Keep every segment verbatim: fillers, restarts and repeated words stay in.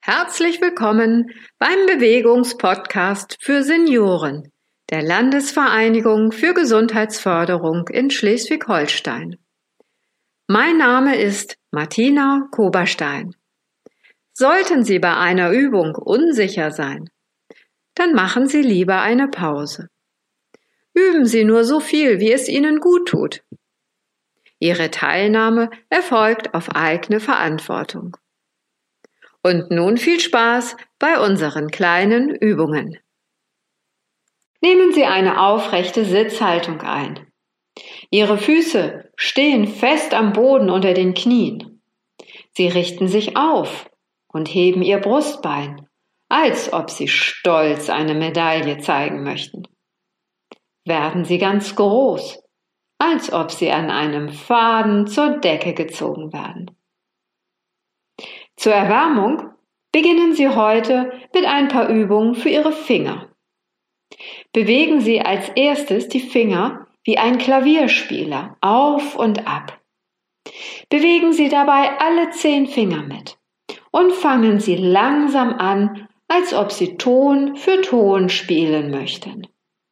Herzlich willkommen beim Bewegungspodcast für Senioren der Landesvereinigung für Gesundheitsförderung in Schleswig-Holstein. Mein Name ist Martina Koberstein. Sollten Sie bei einer Übung unsicher sein, dann machen Sie lieber eine Pause. Üben Sie nur so viel, wie es Ihnen gut tut. Ihre Teilnahme erfolgt auf eigene Verantwortung. Und nun viel Spaß bei unseren kleinen Übungen. Nehmen Sie eine aufrechte Sitzhaltung ein. Ihre Füße stehen fest am Boden unter den Knien. Sie richten sich auf und heben Ihr Brustbein, als ob Sie stolz eine Medaille zeigen möchten. Werden Sie ganz groß, als ob Sie an einem Faden zur Decke gezogen werden. Zur Erwärmung beginnen Sie heute mit ein paar Übungen für Ihre Finger. Bewegen Sie als erstes die Finger wie ein Klavierspieler auf und ab. Bewegen Sie dabei alle zehn Finger mit und fangen Sie langsam an, als ob Sie Ton für Ton spielen möchten.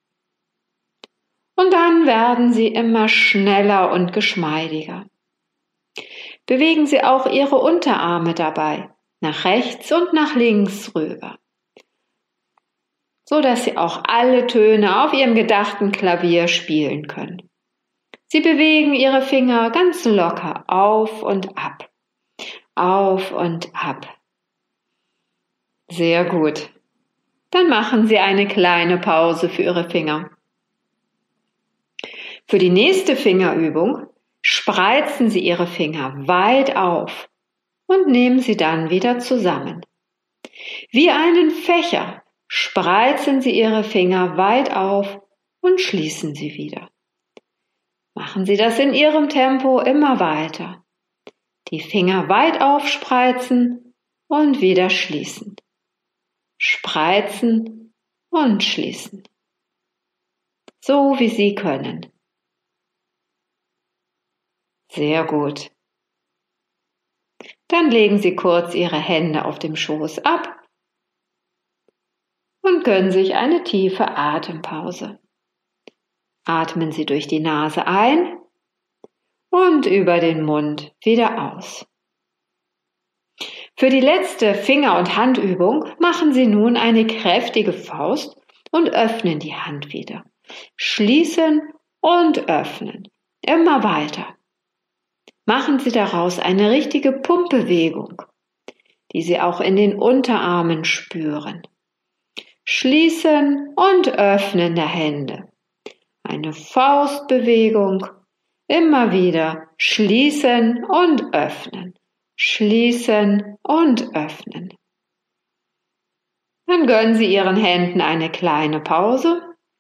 Und dann werden Sie immer schneller und geschmeidiger. Bewegen Sie auch Ihre Unterarme dabei, nach rechts und nach links rüber, so dass Sie auch alle Töne auf Ihrem gedachten Klavier spielen können. Sie bewegen Ihre Finger ganz locker auf und ab, auf und ab. Sehr gut. Dann machen Sie eine kleine Pause für Ihre Finger. Für die nächste Fingerübung spreizen Sie Ihre Finger weit auf und nehmen Sie dann wieder zusammen. Wie einen Fächer spreizen Sie Ihre Finger weit auf und schließen sie wieder. Machen Sie das in Ihrem Tempo immer weiter. Die Finger weit aufspreizen und wieder schließen. Spreizen und schließen. So wie Sie können. Sehr gut. Dann legen Sie kurz Ihre Hände auf dem Schoß ab und gönnen sich eine tiefe Atempause. Atmen Sie durch die Nase ein und über den Mund wieder aus. Für die letzte Finger- und Handübung machen Sie nun eine kräftige Faust und öffnen die Hand wieder. Schließen und öffnen. Immer weiter. Machen Sie daraus eine richtige Pumpbewegung, die Sie auch in den Unterarmen spüren. Schließen und öffnen der Hände. Eine Faustbewegung. Immer wieder schließen und öffnen. Schließen und öffnen. Dann gönnen Sie Ihren Händen eine kleine Pause.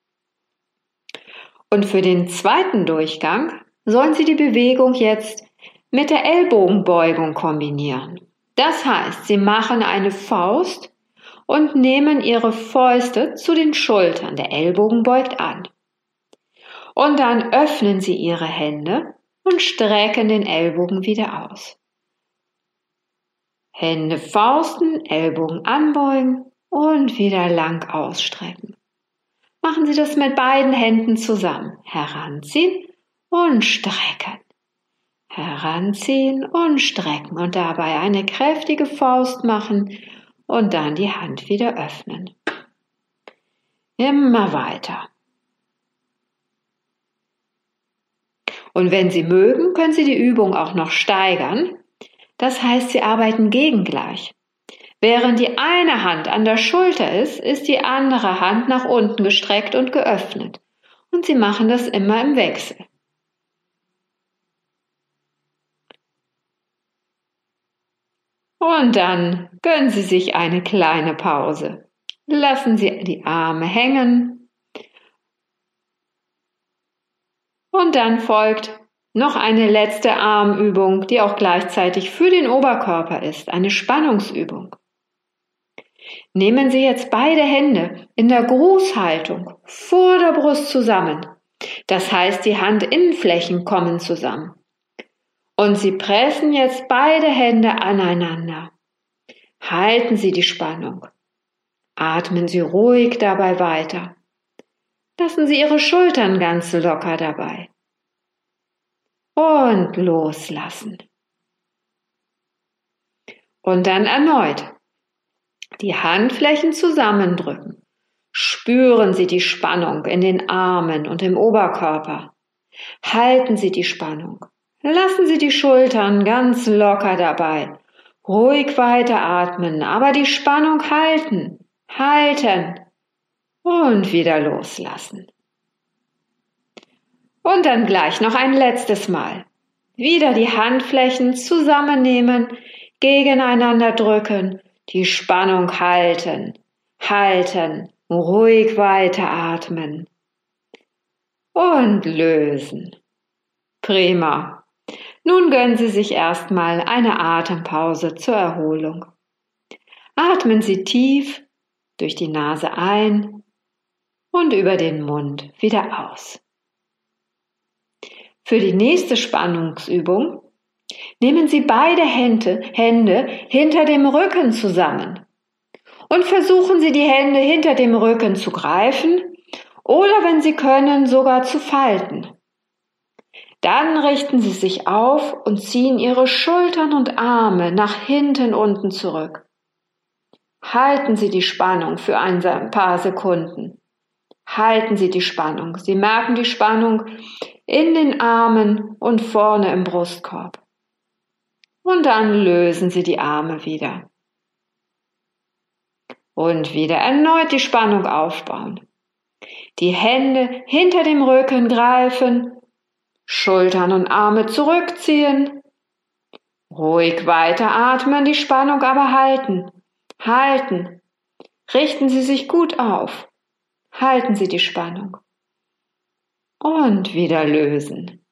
Und für den zweiten Durchgang sollen Sie die Bewegung jetzt mit der Ellbogenbeugung kombinieren. Das heißt, Sie machen eine Faust und nehmen Ihre Fäuste zu den Schultern. Der Ellbogen beugt an. Und dann öffnen Sie Ihre Hände und strecken den Ellbogen wieder aus. Hände fausten, Ellbogen anbeugen und wieder lang ausstrecken. Machen Sie das mit beiden Händen zusammen. Heranziehen und strecken. Heranziehen und strecken und dabei eine kräftige Faust machen und dann die Hand wieder öffnen. Immer weiter. Und wenn Sie mögen, können Sie die Übung auch noch steigern. Das heißt, Sie arbeiten gegengleich. Während die eine Hand an der Schulter ist, ist die andere Hand nach unten gestreckt und geöffnet. Und Sie machen das immer im Wechsel. Und dann gönnen Sie sich eine kleine Pause. Lassen Sie die Arme hängen. Und dann folgt noch eine letzte Armübung, die auch gleichzeitig für den Oberkörper ist, eine Spannungsübung. Nehmen Sie jetzt beide Hände in der Grußhaltung vor der Brust zusammen. Das heißt, die Handinnenflächen kommen zusammen. Und Sie pressen jetzt beide Hände aneinander. Halten Sie die Spannung. Atmen Sie ruhig dabei weiter. Lassen Sie Ihre Schultern ganz locker dabei. Und loslassen. Und dann erneut die Handflächen zusammendrücken. Spüren Sie die Spannung in den Armen und im Oberkörper. Halten Sie die Spannung. Lassen Sie die Schultern ganz locker dabei. Ruhig weiter atmen, aber die Spannung halten. Halten und wieder loslassen. Und dann gleich noch ein letztes Mal. Wieder die Handflächen zusammennehmen, gegeneinander drücken, die Spannung halten, halten, ruhig weiter atmen und lösen. Prima. Nun gönnen Sie sich erstmal eine Atempause zur Erholung. Atmen Sie tief durch die Nase ein und über den Mund wieder aus. Für die nächste Spannungsübung nehmen Sie beide Hände, Hände hinter dem Rücken zusammen und versuchen Sie die Hände hinter dem Rücken zu greifen oder, wenn Sie können, sogar zu falten. Dann richten Sie sich auf und ziehen Ihre Schultern und Arme nach hinten unten zurück. Halten Sie die Spannung für ein paar Sekunden. Halten Sie die Spannung. Sie merken die Spannung in den Armen und vorne im Brustkorb. Und dann lösen Sie die Arme wieder. Und wieder erneut die Spannung aufbauen. Die Hände hinter dem Rücken greifen, Schultern und Arme zurückziehen, ruhig weiter atmen, die Spannung aber halten. Halten. Richten Sie sich gut auf. Halten Sie die Spannung. Und wieder lösen.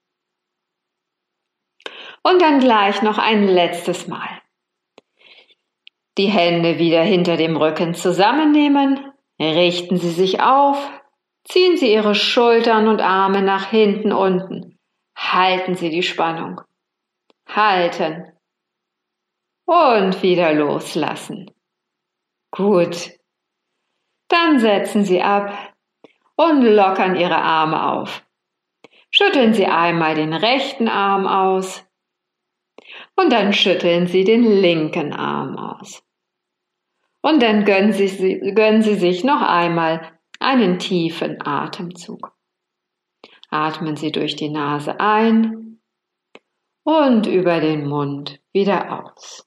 Und dann gleich noch ein letztes Mal. Die Hände wieder hinter dem Rücken zusammennehmen. Richten Sie sich auf. Ziehen Sie Ihre Schultern und Arme nach hinten unten. Halten Sie die Spannung. Halten. Und wieder loslassen. Gut, dann setzen Sie ab und lockern Ihre Arme auf. Schütteln Sie einmal den rechten Arm aus und dann schütteln Sie den linken Arm aus. Und dann gönnen Sie, gönnen Sie sich noch einmal einen tiefen Atemzug. Atmen Sie durch die Nase ein und über den Mund wieder aus.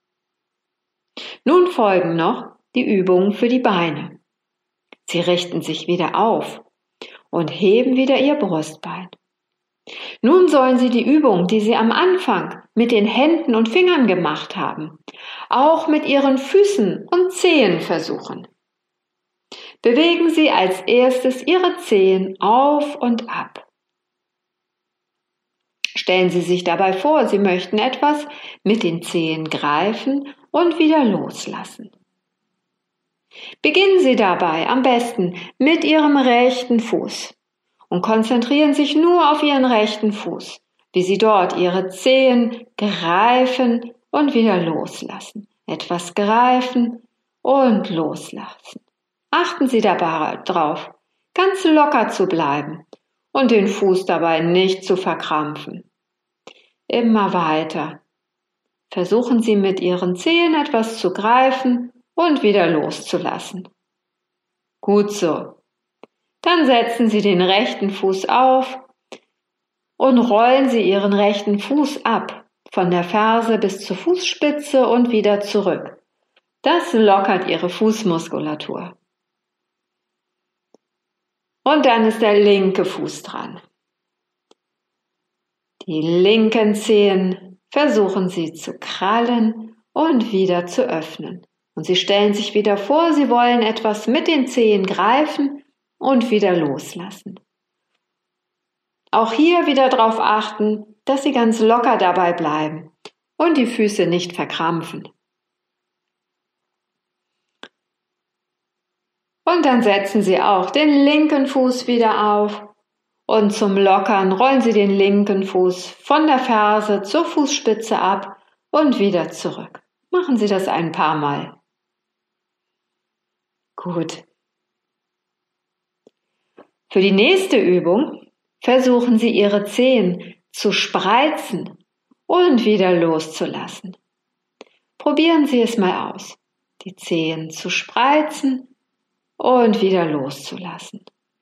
Nun folgen noch die Übungen für die Beine. Sie richten sich wieder auf und heben wieder Ihr Brustbein. Nun sollen Sie die Übung, die Sie am Anfang mit den Händen und Fingern gemacht haben, auch mit Ihren Füßen und Zehen versuchen. Bewegen Sie als erstes Ihre Zehen auf und ab. Stellen Sie sich dabei vor, Sie möchten etwas mit den Zehen greifen und wieder loslassen. Beginnen Sie dabei am besten mit Ihrem rechten Fuß und konzentrieren sich nur auf Ihren rechten Fuß, wie Sie dort Ihre Zehen greifen und wieder loslassen. Etwas greifen und loslassen. Achten Sie dabei darauf, ganz locker zu bleiben und den Fuß dabei nicht zu verkrampfen. Immer weiter. Versuchen Sie mit Ihren Zehen etwas zu greifen und wieder loszulassen. Gut so. Dann setzen Sie den rechten Fuß auf und rollen Sie Ihren rechten Fuß ab, von der Ferse bis zur Fußspitze und wieder zurück. Das lockert Ihre Fußmuskulatur. Und dann ist der linke Fuß dran. Die linken Zehen versuchen Sie zu krallen und wieder zu öffnen. Und Sie stellen sich wieder vor, Sie wollen etwas mit den Zehen greifen und wieder loslassen. Auch hier wieder darauf achten, dass Sie ganz locker dabei bleiben und die Füße nicht verkrampfen. Und dann setzen Sie auch den linken Fuß wieder auf und zum Lockern rollen Sie den linken Fuß von der Ferse zur Fußspitze ab und wieder zurück. Machen Sie das ein paar Mal. Gut. Für die nächste Übung versuchen Sie Ihre Zehen zu spreizen und wieder loszulassen. Probieren Sie es mal aus, die Zehen zu spreizen und wieder loszulassen.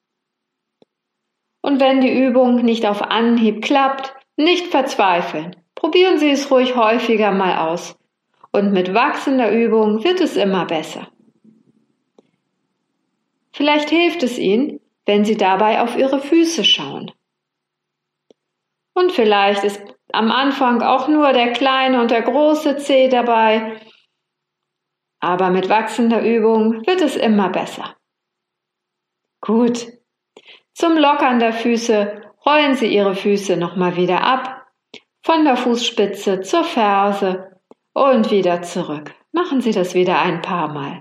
Und wenn die Übung nicht auf Anhieb klappt, nicht verzweifeln. Probieren Sie es ruhig häufiger mal aus. Und mit wachsender Übung wird es immer besser. Vielleicht hilft es Ihnen, wenn Sie dabei auf Ihre Füße schauen. Und vielleicht ist am Anfang auch nur der kleine und der große Zeh dabei. Aber mit wachsender Übung wird es immer besser. Gut. Zum Lockern der Füße rollen Sie Ihre Füße nochmal wieder ab, von der Fußspitze zur Ferse und wieder zurück. Machen Sie das wieder ein paar Mal.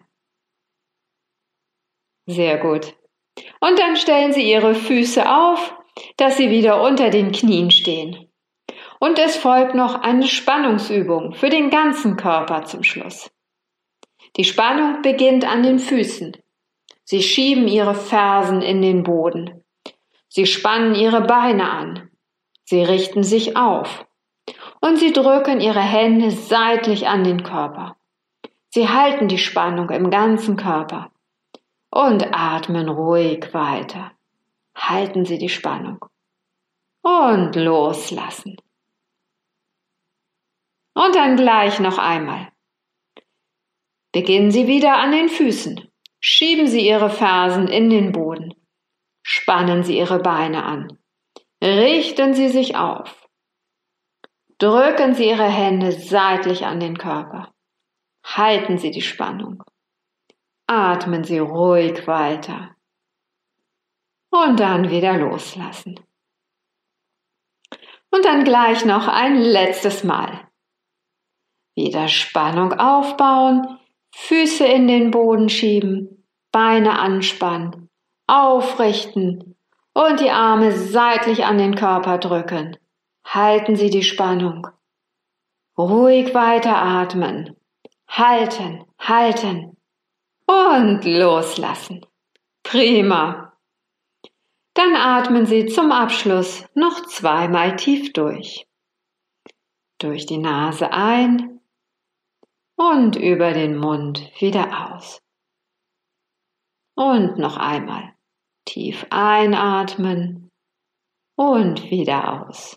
Sehr gut. Und dann stellen Sie Ihre Füße auf, dass sie wieder unter den Knien stehen. Und es folgt noch eine Spannungsübung für den ganzen Körper zum Schluss. Die Spannung beginnt an den Füßen. Sie schieben Ihre Fersen in den Boden. Sie spannen Ihre Beine an. Sie richten sich auf. Und Sie drücken Ihre Hände seitlich an den Körper. Sie halten die Spannung im ganzen Körper. Und atmen ruhig weiter. Halten Sie die Spannung. Und loslassen. Und dann gleich noch einmal. Beginnen Sie wieder an den Füßen. Schieben Sie Ihre Fersen in den Boden. Spannen Sie Ihre Beine an. Richten Sie sich auf. Drücken Sie Ihre Hände seitlich an den Körper. Halten Sie die Spannung. Atmen Sie ruhig weiter. Und dann wieder loslassen. Und dann gleich noch ein letztes Mal. Wieder Spannung aufbauen, Füße in den Boden schieben, Beine anspannen, aufrichten und die Arme seitlich an den Körper drücken. Halten Sie die Spannung. Ruhig weiter atmen. Halten, halten und loslassen. Prima. Dann atmen Sie zum Abschluss noch zweimal tief durch. Durch die Nase ein und über den Mund wieder aus. Und noch einmal tief einatmen und wieder aus.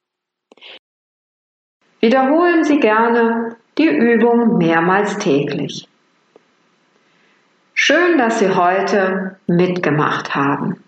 Wiederholen Sie gerne die Übung mehrmals täglich. Schön, dass Sie heute mitgemacht haben.